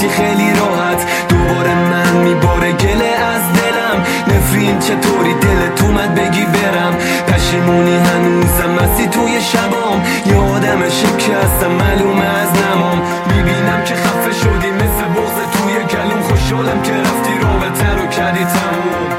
رفتی خیلی راحت. دوباره من میباره گله از دلم، نفرین چطوری دلت اومد بگی برم. پشیمونی هنوزم هستی توی شبام، یادم شکستم معلومه از نمام. میبینم که خفه شدی مثل بغض توی گلوم، خوشحالم که رفتی رابطه رو کردی تموم.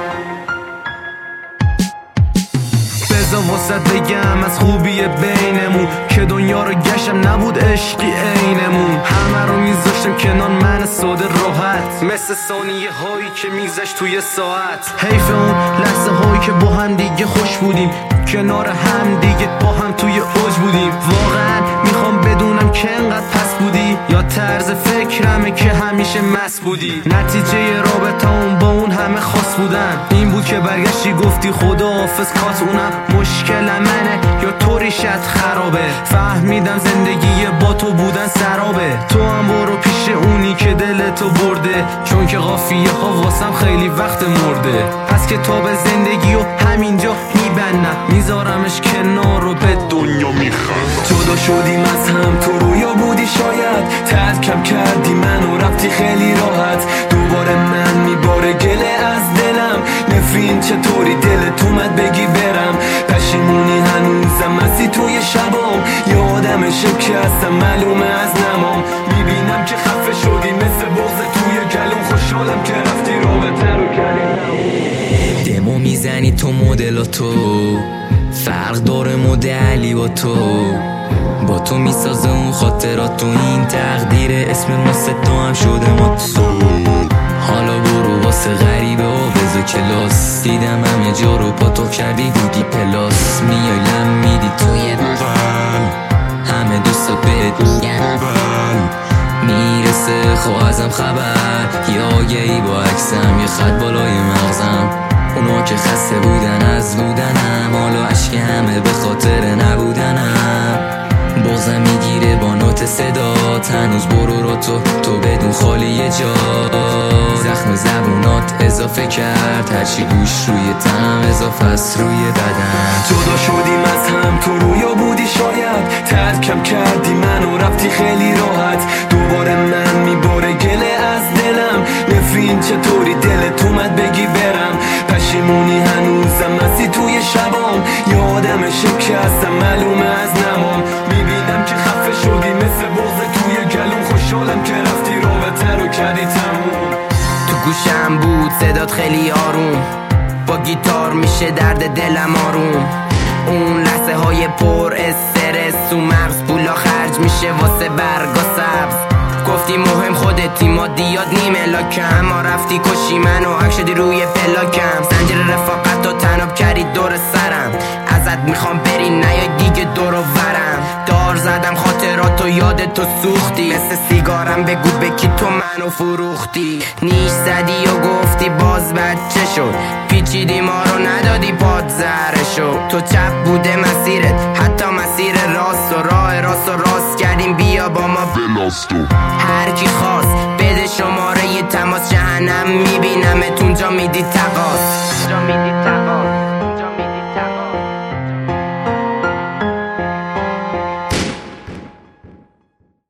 بذار واسط بگم از خوبی بینمون که دنیا رو گشتم نبود عشقی عینمون. همه رو میذاشتم کنار من ساده راحت، مثل ثانیه هایی که میگذشت توی ساعت. حیف اون لحظه هایی که با هم دیگه خوش بودیم، کنار هم دیگه با هم توی اوج بودیم. واقعا میخوام بدونم که انقدر پس بودی یا طرز فکرمه که همیشه مست بودی. نتیجه رابطه اون با اون همه خاص بودن این بود که برگشتی گفتی خدا حافظ، کات اونم مشکل منه یا طوری شد خرابه. فهمیدم زندگی با تو بودن سرابه، تو هم برو پیش اونی که دلتو برده، چون که قافیه ها واسم خیلی وقت مرده. پس کتاب زندگی و همینجا میبندم، میذارمش کنار و به دنیا میخندم. جدا شدیم از هم، تو رویا بودی شاید، ترکم کردی منو رفتی خیلی راحت. دوباره من میباره گله از دلم، نفرین چطوری دلت اومد بگی برم. پشیمونی هنوزم هستی توی شبام، یادم شکستم معلومه از نمام. میبینم که خفه شدی مثل بغض توی گلوم، خوشحالم که رفتی رابطه رو کردی. دمو میزنی تو مدلاتو، فرق داره مدلی با تو میسازه اون خاطرات، تو این تقدیر اسم ما ستا هم شده ما تو. حالا برو واسه غریبه و بزا کلاس، دیدم همه جا رو با تو کردی بودی پلاس. میای لم میدی توی بغل، همه دوستا بهت میگن میرسه خواهزم ازم خبر، یه آگهی با عکسم، یه خط بالای مغزم. اونا که خسته بودن از بودنم، حالا عشق همه به خاطر نبودنم. بغزم میگیره با نوت صدا، هنوز برو رو تو بدون خالی یه جا. زخم زبونات اضافه کرد، هرچی گوش روی تنم اضافه است روی بدن. جدا شدیم از هم، تو رویا بودی شاید، ترکم کردی منو رفتی خیلی راحت. دوباره من میباره گله از دلم، نفرین چطوری دلت اومد بگی برم. پشیمونی هنوزم هستی توی شبام، یادم شکستم معلومه از نمام. میبینم که خفه شدی مثل بغض توی گلوم، خوشحالم که رفتی رابطه رو کردی تموم. تو گوشم بود صدات خیلی آروم، با گیتار میشه درد دلم آروم. اون لحظه های پر استرس، تو مغز پولا خرج میشه واسه برگا سبز. گفتی مهم خودتی، مادیات نیمه لاکم، ما رفتی کشی منو حق شدی روی پلاکم. زنجیر رفاقت و تناب کردی دور سرم، ازت میخوام بری نیا دیگه دور و ورم. دار زدم خاطرات و یادتو سوختی، مثل سیگارم بگو به کی تو منو فروختی. نیش زدی و گفتی باز بچه شد، پیچیدی ما رو ندادی پاد زهره شد. تو چپ بوده مسیرت، حتی مسیر راست، و راه راست و راست کردیم بیا با ما بلاستو. هر کی خواست بده شماره ی تماس، جهنم میبینمت اونجا میدی تقاس.